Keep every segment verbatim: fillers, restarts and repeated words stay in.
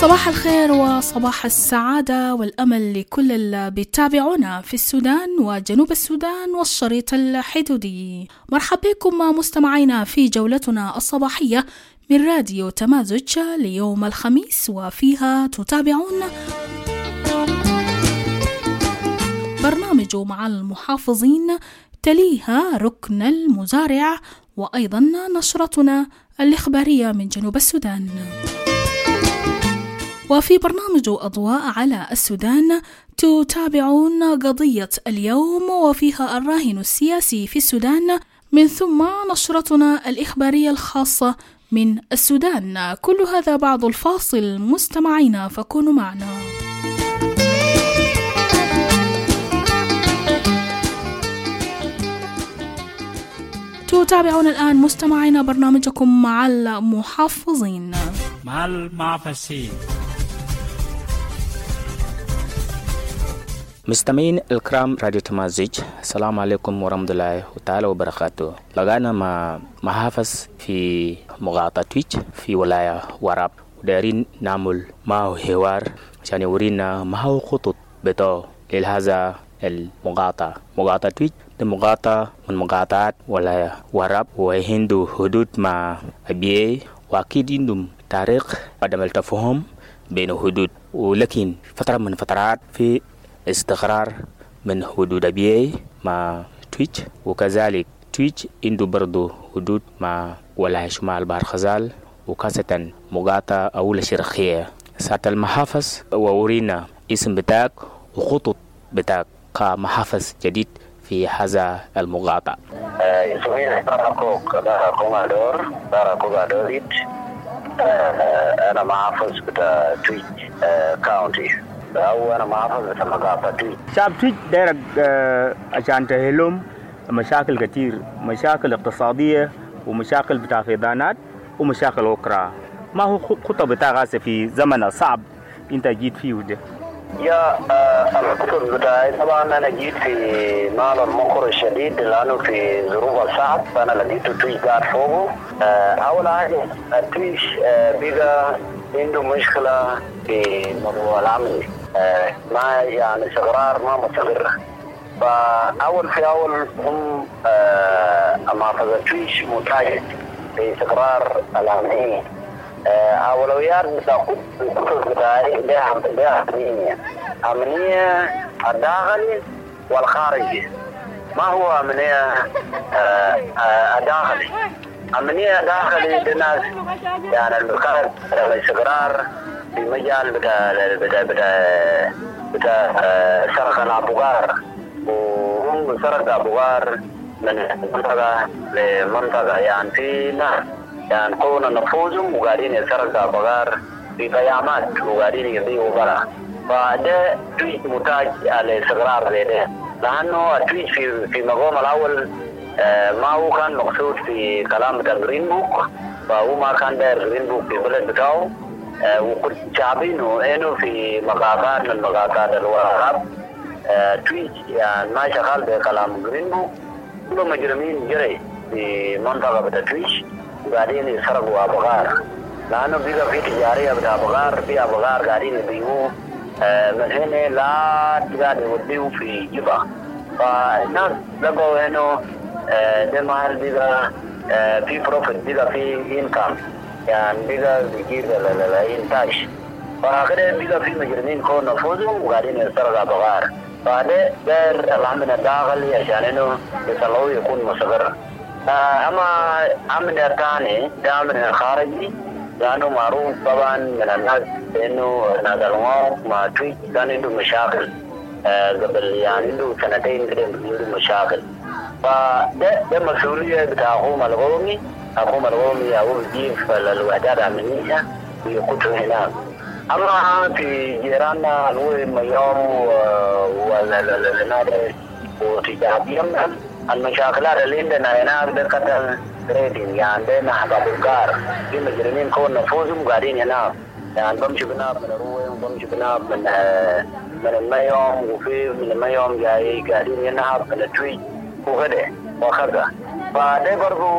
صباح الخير وصباح السعادة والأمل لكل اللي بيتابعونا في السودان وجنوب السودان والشريط الحدودي. مرحبا بكم مستمعينا في جولتنا الصباحية من راديو تمازج ليوم الخميس، وفيها تتابعون برنامج مع المحافظين، تليها ركن المزارع، وأيضا نشرتنا الإخبارية من جنوب السودان. وفي برنامج أضواء على السودان تتابعون قضية اليوم وفيها الراهن السياسي في السودان، من ثم نشرتنا الإخبارية الخاصة من السودان. كل هذا بعد الفاصل مستمعينا، فكونوا معنا. تتابعون الآن مستمعينا برنامجكم مع المحافظين مع المعفسين. مستمعين الكرام راديو تمازج، السلام عليكم ورحمة الله تعالى وبركاته. لقانا مع محافظ في مقاطعة تويتش في ولاية وراب، ودارين نعمل معه حوار عشان يورينا ما هو خطط بتاعه لهذا المقاطعة. مقاطعة تويتش دي مقاطعة من مقاطعات ولاية وراب، وعنده حدود مع أبيعي، وأكيد عندهم تاريخ عدم التفاهم بين الحدود، ولكن فترة من فترات في استقرار من حدود أبيعي مع تويتش، وكذلك تويتش عنده برضو حدود مع ولاية شمال بحر غزال، وخاصة مقاطعة أولى شرقية. ساعة المحافظ وورينا اسم بتاعك وخطط بتاعك كمحافظ جديد في هذا المقاطعة. اسمي باراكوك باراكوك أدور باراكوك أدوريت. أنا محافظ بتاع تويتش كاونتي، أو أنا محافظ بتاع مقاطعة تويتش. شعب تويتش دايرك عشان تهلهم مشاكل كتير، مشاكل اقتصادية ومشاكل بتاع فيضانات ومشاكل أخرى. ما هو خطة بتاعك في زمن صعب أنت جيت فيه ده؟ يا الخطط بتاعي طبعا أنا جيت في نال المنكر الشديد، لأنه في ظروف الصعب فأنا لقيت تويتش قاعد فوقه. أول حاجة تويتش بقى عنده مشكلة في موضوع العمل، ما يعني استقرار ما مستقر. فأول في أول هم محافظة تويتش محتاجة لاستقرار العملية. أولويات بتاخد الخطط بتاعي ده ده أمنية أمنية الداخلي والخارجي. ما هو أمنية الداخلي؟ أمنية داخلي للناس يعني المكان الاستقرار في مجال بتاع بتاع بتاع بتاع سرق الأبوغار، وهم سرق أبوغار من منطقة لمنطقة، يعني في ناس يعني كون نفوذهم وقاعدين يسرقوا أبوغار في قيامات وقاعدين يبيعوا برا. فده تويتش محتاج على استقرار لده، لأنه تويتش في في مقام الأول ما هو كان مقصود في كلام بتاع جرين بوك، فهو ما كان داير جرين بوك في البلد بتاعه، وكنت شعبينه إنه في مقاطعات من مقاطعات الوهاب. تويتش يعني ما شغال بكلام جرين بوك، كل مجرمين جري في منطقة بتاع تويتش وقاعدين يسرقوا أبوغار، لأنه بيبقى في تجارية بتاع أبوغار، في أبوغار قاعدين يبيعوه من هنا لا قاعد يوديوه في جبا. فالناس لقوا إنه ده محل بيبقى في بروفيت، بيبقى في إنكام، يعني بيبقى بيجيب الإنتاج. فكده بيبقى في مجرمين كون نفوذهم وقاعدين يسرقوا أبوغار. فده داير الأمن الداخلي عشان إنه يطلعوه يكون مستقر. أما أمن الثاني ده أمن الخارجي، لأنه معروف طبعا من الناس إنه ناس الأمور مع تويتش كان عنده مشاكل قبل، يعني عنده سنتين كده عنده مشاكل. فده ده مسؤولية بتاع الحكومة القومي، الحكومة القومية هو يجيب الوحدات الأمنية ويقودوا هناك. أما في جيراننا الوهم يوم والنادي وتجاربهم المشاكلات اللي عندنا هناك ده قتل تريدين، يعني ده نحب أبوغار، في مجرمين كون نفوذهم قاعدين هناك، يعني بمشي بناب من الروم، بمشي بناب من من الميوم، وفي من الميوم جاي قاعدين هناك من التويتش وكده وكذا. فده برضو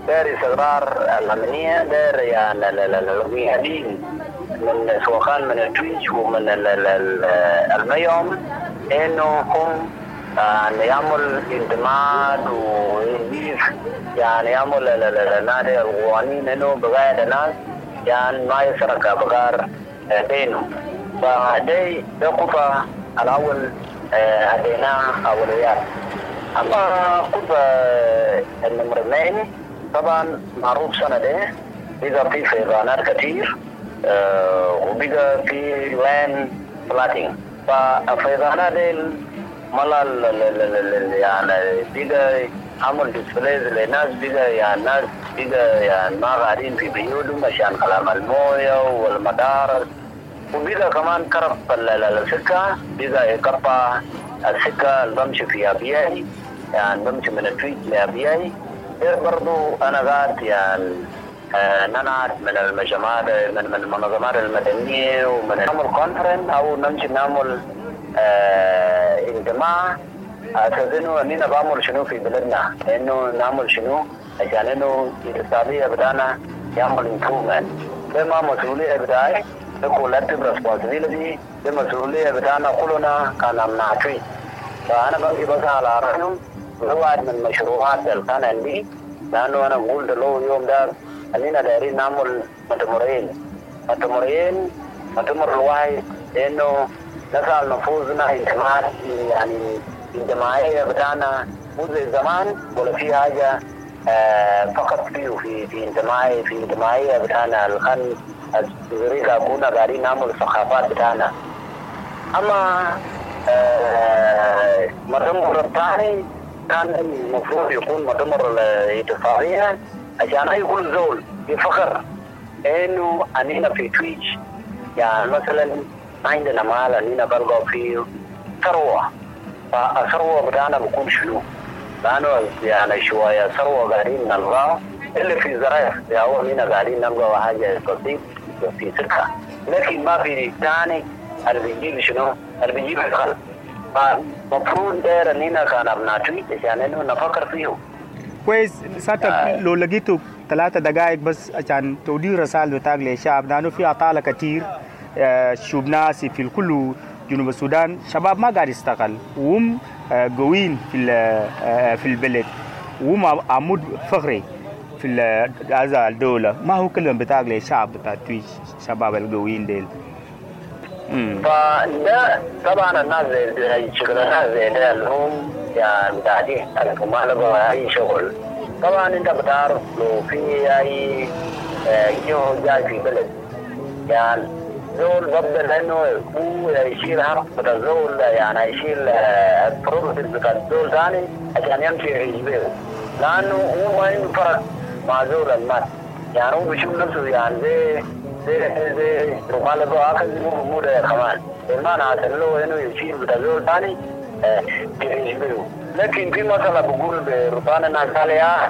دير استقرار الأمنية، دير يعني الميادين من سواء من التويتش ومن الميوم إنه هم يعني يعمل انتماد ويجيب يعني يعمل نادي القوانين إنه بغاية الناس يعني ما يسرق بغار بينه. فدي ده قطة الأول هدينا أولويات. أما قطة النمر اثنين طبعا معروف سنة ده بيبقى في فيضانات كتير وبيبقى في لان بلاتين. فالفيضانات دي ملا يعني بيبقى عمل ديسبليز للناس، بيبقى يعني الناس بيبقى يعني ما قاعدين في بيوتهم عشان كلام المويه والمدارس، وبيبقى كمان كرب السكه، بيبقى يقطع السكه اللي بمشي فيها بياي، يعني بمشي من التويت لابياي. غير برضو انا قاعد يعني آه ننعد من المجموعات من من المنظمات المدنيه ومن نعمل كونفرنس او نمشي نعمل آه اجتماع اساس انه اننا بعمل شنو في بلدنا، انه نعمل شنو عشان انه الاقتصاديه بتاعنا يعمل امبروفمنت. ده ما مسؤوليه بتاعي، ده كولكتيف ريسبونسبيلتي، ده مسؤوليه بتاعنا كلنا كنمنعتوي. فانا بمشي بس على رأيهم واحد من المشروعات اللي كان عندي، لانه انا قلت له يوم ده اننا دايرين نعمل مؤتمرين مؤتمرين مؤتمر الواحد انه نسال نفوذنا اجتماعات يعني الجماعيه بتاعنا مو زي زمان ولا في حاجه آه فقط فيه في في انتمائي في انتمائيه بتاعنا الان الزريقه كنا قاعدين نعمل الثقافات بتاعنا. اما آه مؤتمر الثاني كان المفروض يكون مؤتمر الاتصالية عشان أي كل زول يفخر إنه أننا في تويتش يعني مثلا عندنا مال أننا بلقى فيه ثروة، فالثروة بتاعنا بكون شنو؟ لأنه يعني شوية ثروة قاعدين نلقاه اللي في زراير هو أننا قاعدين نلقى حاجة بسيط في سكة، لكن ما في ثاني اللي بيجيب شنو؟ اللي بيجيب الخلق. فمفروض داير اننا كان ابناتي عشان انه نفكر فيه كويس. ساعتك آه. لو لقيتوا ثلاثة دقائق بس عشان تودي رسالة بتاعك للشعب، لانه في عطالة كتير آه شوب ناسي في كل جنوب السودان، شباب ما قاعد يشتغل وهم آه قويين في آه في البلد وهم عمود فخري في هذا الدولة. ما هو كلمة بتاعك للشعب بتاع تويتش شباب القويين ديل؟ فده طبعا الناس زي شغلانات زي ده اللي هم يعني قاعدين ما لقوا اي شغل. طبعا انت بتعرف لو في اي جو جاي في بلد يعني زول بفضل انه هو يشيل حق بتاع الزول، يعني يشيل البروبرتيز بتاع الزول ثاني عشان يمشي يجيبه، لانه هو ما عنده فرق مع زول المال، يعني هو بيشوف نفسه يعني زي زي زي ما لقوا اخذ مو مو ده كمان المعنى عشان له انه يشيل بتاع زول ثاني يجيبه. لكن في مسألة بقول بربان الناس عليها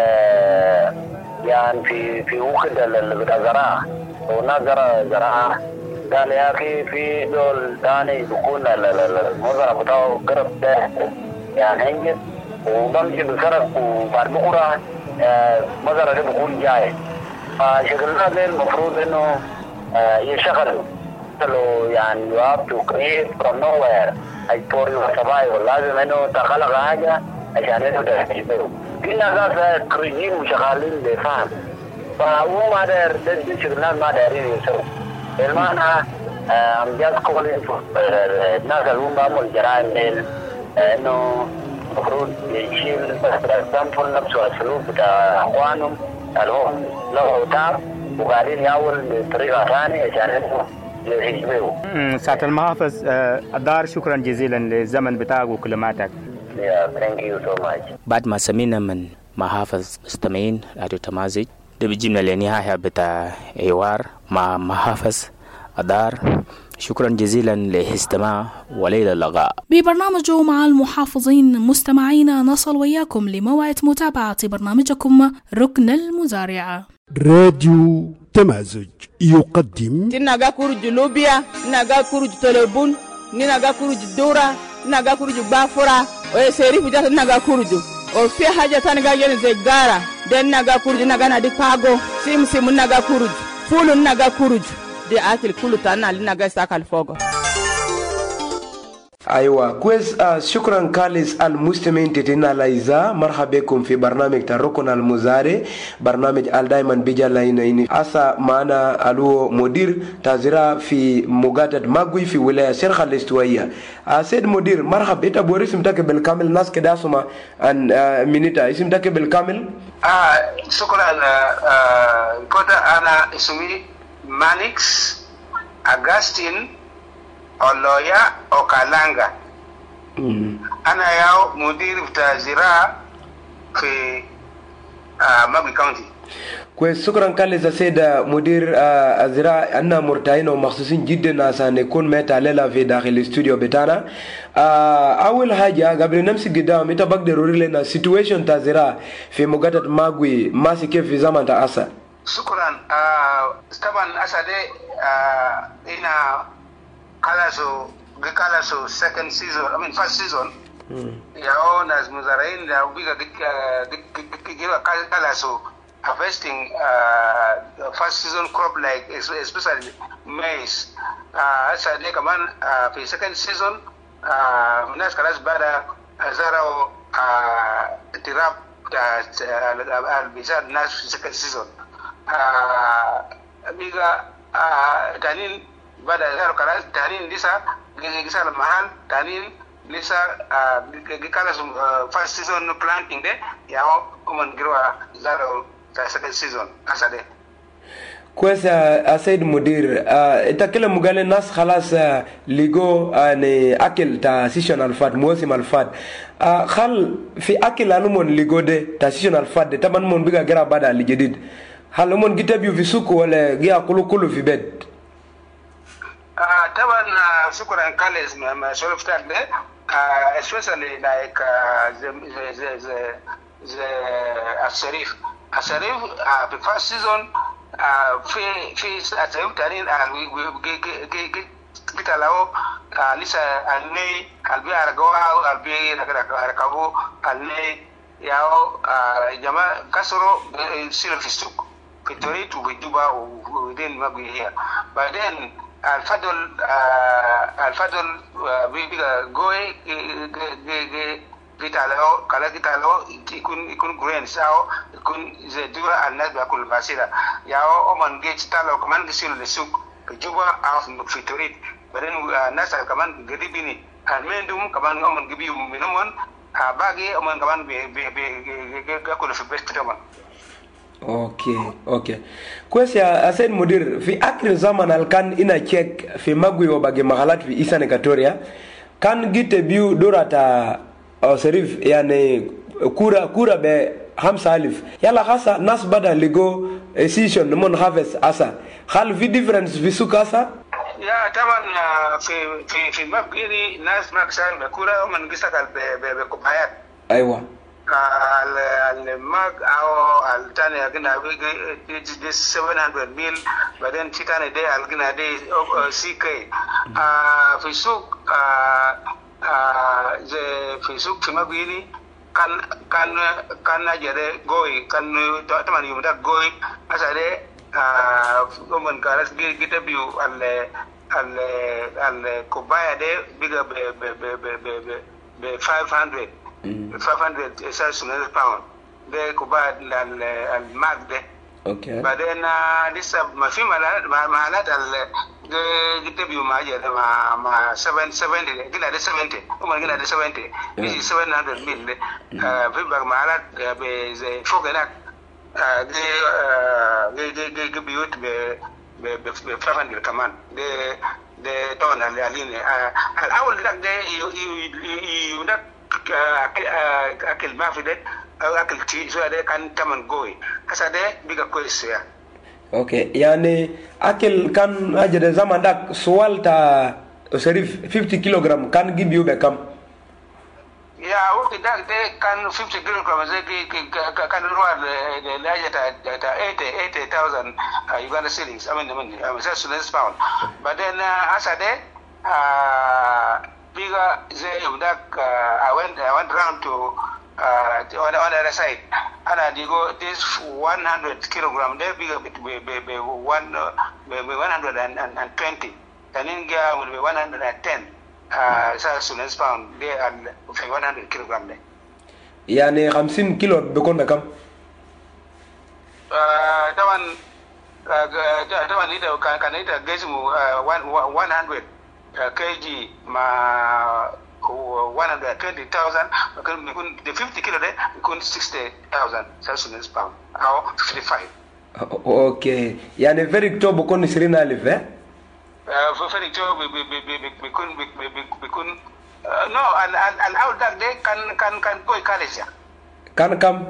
يعني في في وقت بتاع زراعة والناس زراعة قال يا أخي في دول ثاني بيكون المزرعة بتاعه قرب ده يعني هنجد وبمشي بسرق وبعد بكرة مزرعة ده بيكون جاي. فشغلنا ده المفروض إنه يشغلوا لو يعني you have to create from nowhere for your survival. لازم إنه تخلق حاجة عشان إنه تحتاجه. كنا ناس خريجين وشغالين بفهم، فهو ما داير ده شغلنا ما دايرين يسووا. المعنى I'm just calling for الناس اللي هم بعمل جرائم ديل إنه المفروض يشيل for example نفسه السلوك بتاع أخوانهم اللي هم له تعب وقاعدين يعول بطريقة ثانية عشان إنه يحجبوه. سعادة المحافظ أدار شكرا جزيلا للزمن بتاعك وكلماتك. Yeah, thank you so much. بعد ما سمينا من محافظ مستمعين راديو تمازج، ده بيجيبنا لنهاية بتاع حوار مع محافظ أدار. شكرا جزيلا لاستماع وليلة اللقاء. ببرنامجه مع المحافظين مستمعينا نصل وياكم لموعد متابعة برنامجكم ركن المزارع. راديو تمازج يقدم تناغا كورج لوبيا، ناغا كورج تلبون، ناغا كورج دورا، ناغا كورج بافورا، ويسيري فجأة ناغا كورج. وفي حاجة تانية زي غارة den naga kurju naga na di pago sim sim naga kurju fulu naga kurju de akil kulu tana naga sakal fogo. ايوه كويس. آه شكرا كاليس المستمعين تتنا لايزا مرحبا بكم في برنامج تركنا المزاري برنامج دائما بيجا لاين اسا معنا الو مدير تازرا في مغادة ماغوي في ولايه شرخ الاستوائيه. آه سيد مدير مرحبا انت بوري اسمك بالكامل ناس كده اسمع ان آه منيتا اسمك بالكامل. اه شكرا. آه كوتا انا اسمي مانيكس اغاستين Oloya Okalanga. Mm. Ana yao mudir bta zira fi uh, Magui County. كويس شكرا كالي سيدة مدير الزراعة أننا مرتاحين ومخصوصين جدا عشان نكون متعللة في داخل الاستوديو بتاعنا. أول حاجة قبل نمسك قدام إنت بقدر أوري لنا situation تاع الزراعة في مغادة ماغوي ماشي كيف في زمن تاع أسا. شكرا. طبعا أسا دي إنا Kalaso, Kalaso second season, I mean first season. Yao nas muzarain la ubiga giga Kalaso harvesting uh, first season crop like especially maize. Uh, asa de kaman uh, for second season uh, nas kalas bada azarao uh, tirap al bizar nas second season. Uh, biga uh, tanin bada zaro kalas tanin lisa gisa mahal tanin lisa gikala first season planting de yao uman girwa zaro second season asade. كويس سيد مدير انت كل مقال الناس خلاص لقوا يعني اكل تا سيشنال فات موسم الفات خل في اكل انمون لقوا ده تا سيشنال فات ده طبعا مون بيغا غير بعد الجديد هل مون جيتبيو في سوق ولا جيا كله كله في بيت؟ Uh, طبعا uh, شكرا كاليس ما شرفتك ده uh, especially like uh, the the the the الشريف الشريف uh, في first season uh, في في الشريف تاني kita lao lisa alne albi aragawa albi arakabu alne yao jama kasoro silo fisuk fitori tu bijuba within Magui here but then الفضل الفضل بيبقى جوي بيتعلقوا كلا بيتعلقوا يكون يكون جرينس أو يكون زي دورة الناس بيأكل بسيطة ياو أمان جيت تعلقوا كمان بيصيروا للسوق بيجوا أو في توريد بعدين الناس كمان قريبيني المندوم كمان أمان جبيهم منهم باقي أمان كمان بي بي بي بيأكلوا في بيت كمان. اوكي اوكي كويس يا سيد مدير في اخر زمن الكان انا تشيك في ماغوي وباقي محلات في ايسان اكواتوريا كان جيت بيو دوراتا او شريف يعني كورا كورا ب خمسة ألف يلا خاصة ناس بدا لغو سيشن مون هافس اسا هل في ديفرنس في سوق اسا؟ يا طبعا في في في ماغوي ناس ماكسان بكورا ومن قصة بكوبايات. ايوه al al mag au al tane agna de seven hundred mil but then titane de al gna de ck ah fisuk ah ah je fisuk timabini kan kan kan ajere goy kan taman yumda goy asade ah goman karas gita biu al al al kobaya de biga be be be be five hundred five hundred Sunday pound. They could buy the mag there. Okay. But then uh, this uh, my female, my my lad, the the you my my seven seventy. Get at the seventy. Oh my, get at the seventy. This is seven hundred mil. Uh, people my lad be the forget. Uh, they uh they they they give you to be be five hundred command. They they don't align. Uh, I will like they you you you not. akil mafidet akil ti so ade kan taman goy asade biga koysiya. Okay, yani akil kan ajade zaman dak swalta Sharif fifty kilogram kan give you become. Ya wuki dak de kan fifty kilogram ze kan ruwa de ajata ta eighty thousand Uganda shillings. I mean I mean Sudanese pound. But then asade uh bigger they that uh, I went I went round to uh, on, on the other side ana digo this one hundred kilogram there be be be be one be one hundred twenty taninga will be one hundred ten uh South Sudanese pound there and one hundred kilogram there يعني خمسين كيلو بيكون كم uh طبعا طبعا إذا كان كان إذا جسمه one hundred كيجي مع one hundred twenty thousand يكون the fifty كيلو ده يكون sixty thousand South Sudanese pound أو fifty-five. اوكي يعني فريق بيكون عشرين ألف اه فريق بيكون بيكون no الأول ده كان كان كان كوي كارثة كان كم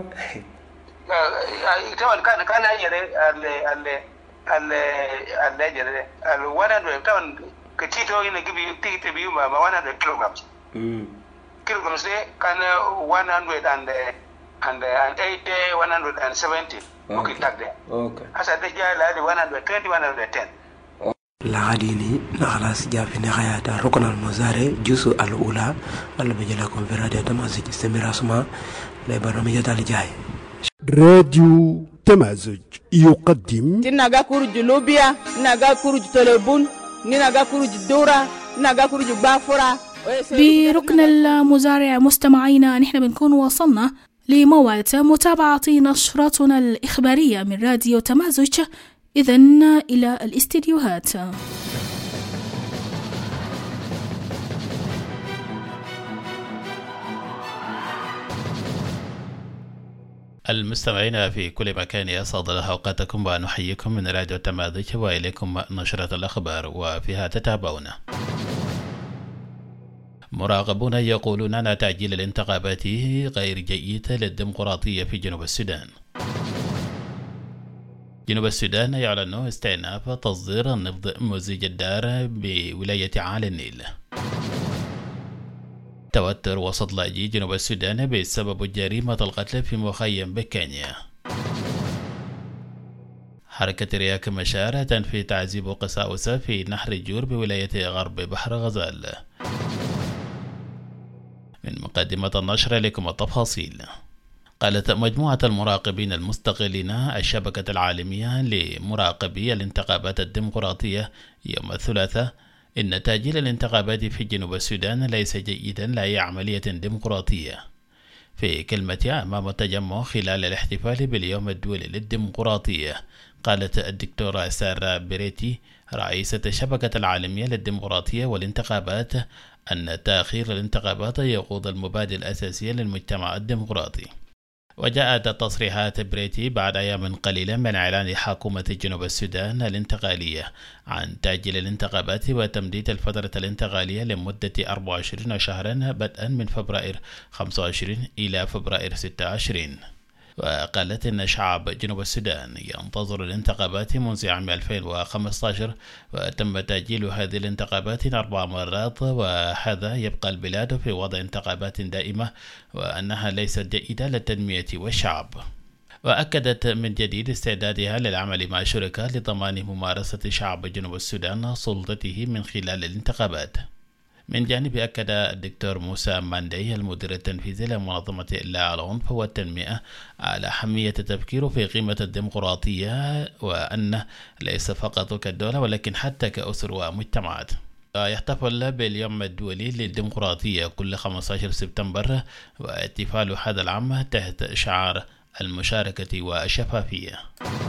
طبعا كان كان يجري ال ال ال ال يجري ال one hundred طبعا كتير هنا كبي تيجي تبيه ما one hundred kilograms. kilograms ده كان one hundred and and and eighty one hundred and seventy. ممكن تقدر. أوكي. هسا ده جاء لهذا one hundred twenty one hundred ten. العاديني نخلص جاء في نهاية الركن المزارع جزء الأولى اللي بيجيلكم في راديو تمازج استمر اسمع لبرنامج الجاي. راديو تمازج يقدم تناغا كورج لوبيا ناغا كورج تلبون ناغا كورج دورا ناغا كورج بافورا. بركن المزارع مستمعينا نحن بنكون وصلنا لموعد متابعة نشرتنا الإخبارية من راديو تمازج. إذن إلى الاستديوهات. المستمعين في كل مكان يسعد الله أوقاتكم ونحييكم من راديو تمازج وإليكم نشرة الأخبار وفيها تتابعون. مراقبون يقولون أن تعجيل الانتخابات غير جيد للديمقراطية في جنوب السودان. جنوب السودان يعلن استئناف تصدير النفط مزيج الدار بولاية عالي النيل. توتر وسط لاجئي جنوب السودان بسبب جريمة القتل في مخيم بكينيا. حركة رياك مشاعر تنفي تعذيب قساوسة في نهر الجور بولاية غرب بحر غزال. من مقدمة النشر لكم التفاصيل. قالت مجموعة المراقبين المستقلين الشبكة العالمية لمراقبي الانتخابات الديمقراطية يوم الثلاثاء إن تأجيل الانتخابات في جنوب السودان ليس جيدا لأي عملية ديمقراطية. في كلمتها أمام التجمع خلال الاحتفال باليوم الدولي للديمقراطية، قالت الدكتورة سارة بريتي رئيسة الشبكة العالمية للديمقراطية والانتخابات أن تأخير الانتخابات يقود المبادئ الأساسية للمجتمع الديمقراطي. وجاءت تصريحات بريتي بعد أيام قليلة من إعلان حكومة جنوب السودان الانتقالية عن تأجيل الانتخابات وتمديد الفترة الانتقالية لمدة أربعة وعشرين شهرا بدءا من فبراير خمسة وعشرين إلى فبراير ستة وعشرين. وقالت إن شعب جنوب السودان ينتظر الانتخابات منذ عام ألفين وخمسة عشر، وتم تأجيل هذه الانتخابات أربع مرات، وهذا يبقى البلاد في وضع انتخابات دائمة وأنها ليست جيدة للتنمية والشعب. وأكدت من جديد استعدادها للعمل مع شركاء لضمان ممارسة شعب جنوب السودان سلطته من خلال الانتخابات. من جانب أكد الدكتور موسى ماندي المدير التنفيذي لمنظمة إلا العنف والتنمية على أهمية التفكير في قيمة الديمقراطية، وأن ليس فقط كدولة ولكن حتى كأسر ومجتمعات. يحتفل باليوم الدولي للديمقراطية كل خمسة عشر سبتمبر، واحتفال هذا العام تحت شعار المشاركة والشفافية.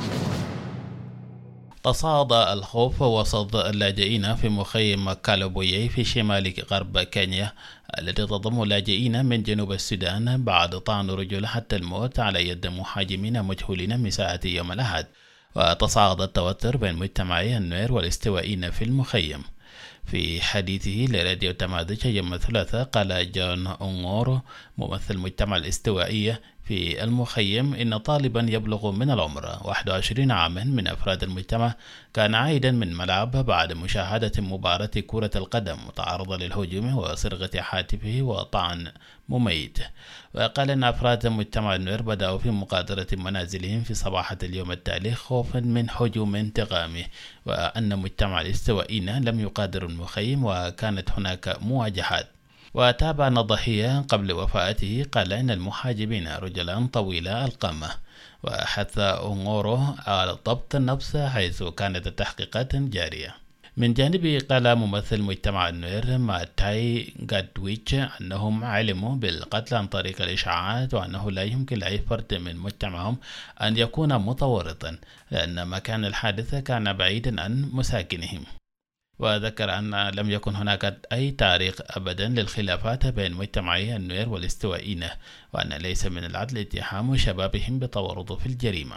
تصاعد الخوف وسط اللاجئين في مخيم كالوبويي في شمال غرب كينيا التي تضم لاجئين من جنوب السودان بعد طعن رجل حتى الموت على يد مهاجمين مجهولين مساء يوم الأحد. وتصاعد التوتر بين مجتمعي النوير والاستوائيين في المخيم. في حديثه لراديو تمازج يوم الثلاثاء قال جون أونغورو ممثل مجتمع الاستوائية في المخيم إن طالبا يبلغ من العمر واحد وعشرين عاما من أفراد المجتمع كان عائدا من ملعب بعد مشاهدة مباراة كرة القدم وتعرض للهجوم وصرغة هاتفه وطعن مميت. وقال أن أفراد مجتمع النوير بدأوا في مغادرة منازلهم في صباحة اليوم التالي خوفا من هجوم انتقامي، وأن مجتمع الاستوائيين لم يغادروا المخيم وكانت هناك مواجهات. وتابع أن الضحية قبل وفاته قال إن المحاجبين رجلان طويلا القامة، وحث أونغورو على ضبط النفس حيث كانت التحقيقات جارية. من جانبه قال ممثل مجتمع النوير ماتاي غادويتش أنهم علموا بالقتل عن طريق الإشاعات، وأنه لا يمكن لأي فرد من مجتمعهم أن يكون متورطا لأن مكان الحادثة كان بعيدا عن مساكنهم. وذكر أن لم يكن هناك أي تاريخ أبدا للخلافات بين مجتمعي النوير والاستوائيين، وأن ليس من العدل اتهام شبابهم بتورط في الجريمة.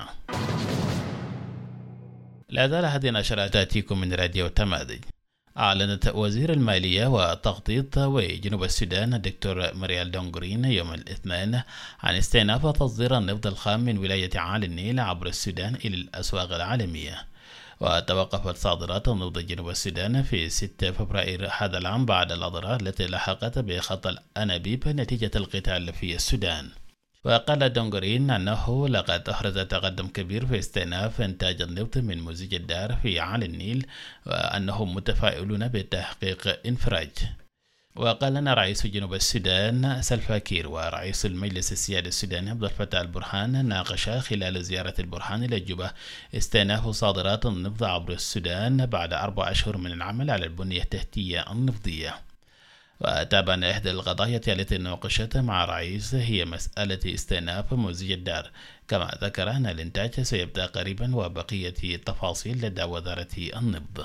لا زال هذه النشرات تأتيكم من راديو تمازج. أعلنت وزير المالية والتخطيط وجنوب السودان الدكتور مريال دونغرين يوم الاثنين عن استئناف تصدير النفط الخام من ولاية عالي النيل عبر السودان إلى الأسواق العالمية. وتوقفت صادرات النفط جنوب السودان في ستة فبراير هذا العام بعد الأضرار التي لحقت بخط الأنابيب نتيجة القتال في السودان. وقال دونغرين أنه لقد أحرز تقدم كبير في استئناف إنتاج النفط من مزيج الدار في عالي النيل، وأنهم متفائلون بتحقيق انفراج. وقال أن رئيس جنوب السودان سلفا كير ورئيس المجلس السيادي السوداني عبد الفتاح البرهان ناقشا خلال زيارة البرهان إلى جوبا استئناف صادرات النفط عبر السودان بعد أربع أشهر من العمل على البنية التحتية النفطية. وتابع أن إحدى القضايا التي ناقشت مع رئيس هي مسألة استئناف مزيج الدار، كما ذكر أن الإنتاج سيبدأ قريبا وبقية التفاصيل لدى وزارة النفط.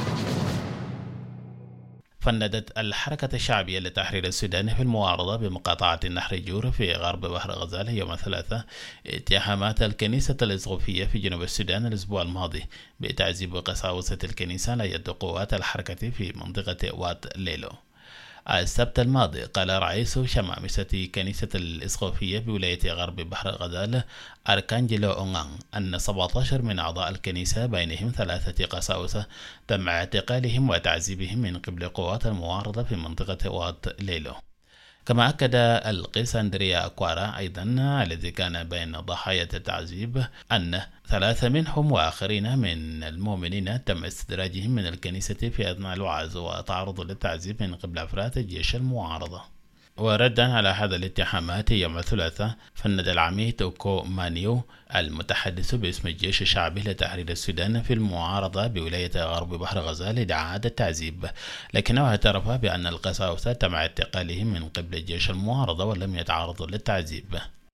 فندت الحركة الشعبية لتحرير السودان في المعارضة بمقاطعة نهر جور في غرب بحر غزال يوم الثلاثاء اتهامات الكنيسة الإسقفية في جنوب السودان الأسبوع الماضي بتعذيب قساوسة الكنيسة على يد قوات الحركة في منطقة وات ليلو. السبت الماضي قال رئيس شمامسة كنيسة الإسقفية بولاية غرب بحر غزال أركانجيلو أونغان أن سبعة عشر من أعضاء الكنيسة بينهم ثلاثة قساوسة تم اعتقالهم وتعذيبهم من قبل قوات المعارضة في منطقة وات ليلو. كما أكد القس أندريا أكوارا أيضا الذي كان بين ضحايا التعذيب أن ثلاثة منهم وآخرين من المؤمنين تم استدراجهم من الكنيسة في أثناء الوعظ وتعرضوا للتعذيب من قبل أفراد الجيش المعارضة. وردا على هذا الاتهامات يوم الثلاثاء فند العميد توكو مانيو المتحدث باسم الجيش الشعبي لتحرير السودان في المعارضة بولاية غرب بحر غزال إعادة التعذيب، لكنه اعترف بأن القساوسة تم اعتقالهم من قبل الجيش المعارضة ولم يتعرضوا للتعذيب.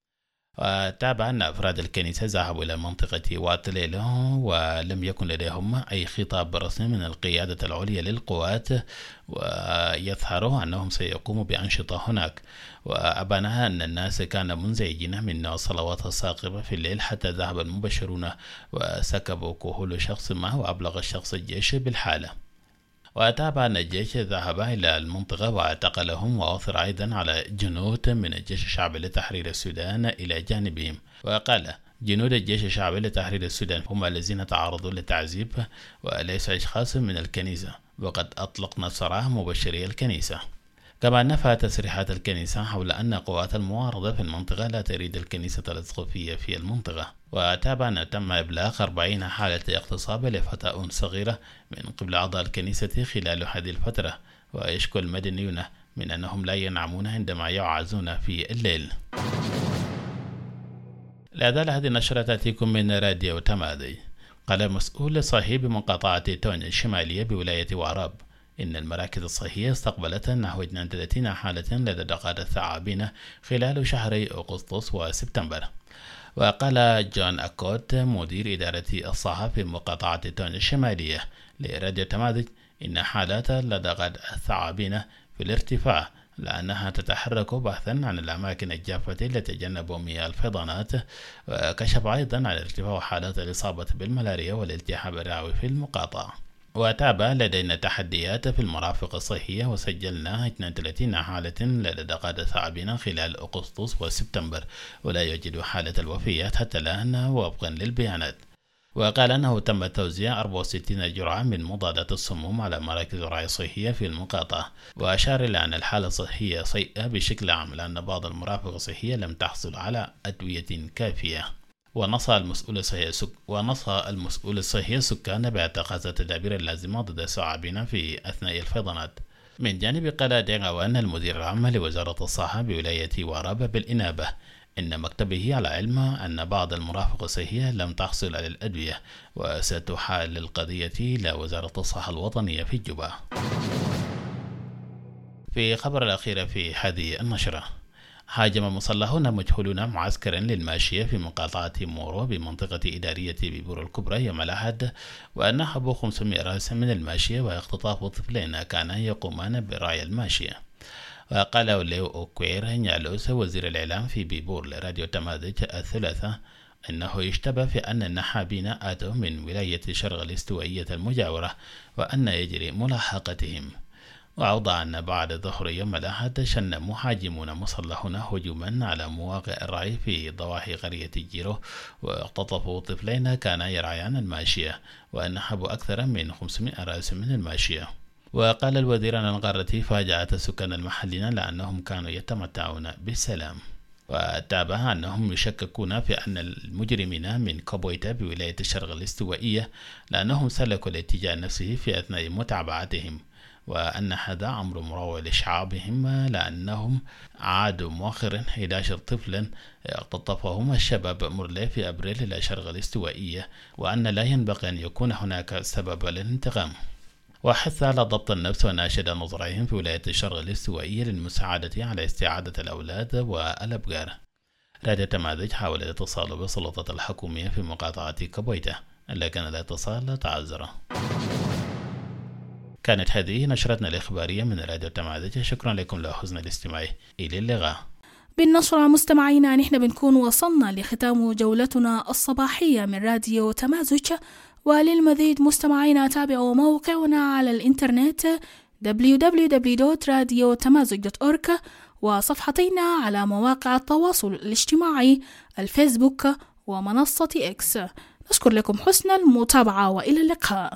وتابع أن أفراد الكنيسة ذهبوا إلى منطقة وات ليلو ولم يكن لديهم أي خطاب رسمي من القيادة العليا للقوات، ويظهر أنهم سيقوموا بأنشطة هناك. وأبانها أن الناس كانوا منزعجين من الصلوات الساقبة في الليل حتى ذهب المبشرون وسكبوا كحول شخص ما وأبلغ الشخص الجيش بالحالة. وتابع أن الجيش ذهب إلى المنطقة واعتقلهم وأثر أيضا على جنود من الجيش الشعبي لتحرير السودان إلى جانبهم. وقال جنود الجيش الشعبي لتحرير السودان هم الذين تعرضوا للتعذيب وليس أشخاص من الكنيسة، وقد أطلقنا سراح مبشري الكنيسة. كما نفى تصريحات الكنيسة حول أن قوات المعارضة في المنطقة لا تريد الكنيسة الإسقفية في المنطقة. وتابع أن تم إبلاغ أربعين حالة اغتصاب لفتاة صغيرة من قبل أعضاء الكنيسة خلال هذه الفترة، ويشكو المدنيون من أنهم لا ينامون عندما يعازون في الليل. لا زال هذه النشرة تأتيكم من راديو تمازج. قال مسؤول صحي بمقاطعة توني الشمالية بولاية واراب إن المراكز الصحية استقبلت نحو اثنين وثلاثين حالة لدى دقات الثعابين خلال شهري أغسطس وسبتمبر. وقال جون أكوت مدير إدارة الصحة في مقاطعة توني الشمالية لراديو تمازج إن حالات لدغات الثعابين في الارتفاع لأنها تتحرك بحثا عن الأماكن الجافة لتجنب مياه الفيضانات. وكشف أيضا عن ارتفاع حالات الإصابة بالملاريا والالتهاب الرئوي في المقاطعة. وتابع لدينا تحديات في المرافق الصحية وسجلنا اثنين وثلاثين حالة لدى دقات ثعابين خلال أغسطس وسبتمبر، ولا يوجد حالة الوفيات حتى الآن وفقا للبيانات. وقال أنه تم توزيع أربعة وستين جرعة من مضادات السموم على مراكز الرعاية الصحية في المقاطعة. وأشار إلى أن الحالة الصحية سيئة بشكل عام لأن بعض المرافق الصحية لم تحصل على أدوية كافية. ونصح المسؤول الصحي سك... ونصح المسؤول الصحي السكان باعتقاد التدابير اللازمة ضد الثعابين في أثناء الفيضانات. من جانب قال ديغاوان المدير العام لوزارة الصحة بولاية وراب بالإنابة إن مكتبه على علم أن بعض المرافق الصحية لم تحصل على الأدوية وستحال القضية إلى وزارة الصحة الوطنية في جوبا. في خبر الأخير في هذه النشرة، هاجم مسلحون مجهولون معسكرا للماشية في مقاطعة مورو بمنطقة إدارية بيبور الكبرى يوم الأحد، ونهبوا خمسمائة رأس من الماشية واختطاف طفلين كانا يقومان برعي الماشية. وقال ليو أوكوير نيالوس وزير الإعلام في بيبور لراديو تمازج الثلاثاء أنه يشتبه في أن النحابين آتوا من ولاية شرق الاستوائية المجاورة وأن يجري ملاحقتهم. وأوضح أن بعد ظهر يوم الأحد شن مهاجمون مسلحون هجوما على مواقع الرعي في ضواحي قرية جيرو واختطفوا طفلين كانا يرعيان الماشية ونهبوا أكثر من خمسمائة رأس من الماشية. وقال الوزير أن الغارة فاجأت السكان المحليين لأنهم كانوا يتمتعون بالسلام. وتابع أنهم يشككون في أن المجرمين من كابويتا بولاية الشرق الاستوائية لأنهم سلكوا الاتجاه نفسه في أثناء متابعتهم، وأن هذا أمر مروع لشعبهم لأنهم عادوا مؤخرا أحد عشر طفلا اختطفهم الشباب مرلي في أبريل إلى شرق الاستوائية، وأن لا ينبغي أن يكون هناك سبب للانتقام. وحث على ضبط النفس وناشد نظرهم في ولاية الشرق الاستوائية للمساعدة على استعادة الأولاد والأبقار. راديو تمازج حاول الاتصال بالسلطات الحكومية في مقاطعة كابويتا لكن الاتصال تعذر. كانت هذه نشرتنا الإخبارية من راديو تمازج، شكرا لكم لحسن الاستماع، إلى اللقاء. بالنشرة مستمعينا نحن بنكون وصلنا لختام جولتنا الصباحية من راديو تمازج، وللمزيد مستمعينا تابعوا موقعنا على الإنترنت دبليو دبليو دبليو دوت راديو تمازج دوت أورك وصفحتنا على مواقع التواصل الاجتماعي الفيسبوك ومنصة إكس. نشكر لكم حسن المتابعة وإلى اللقاء.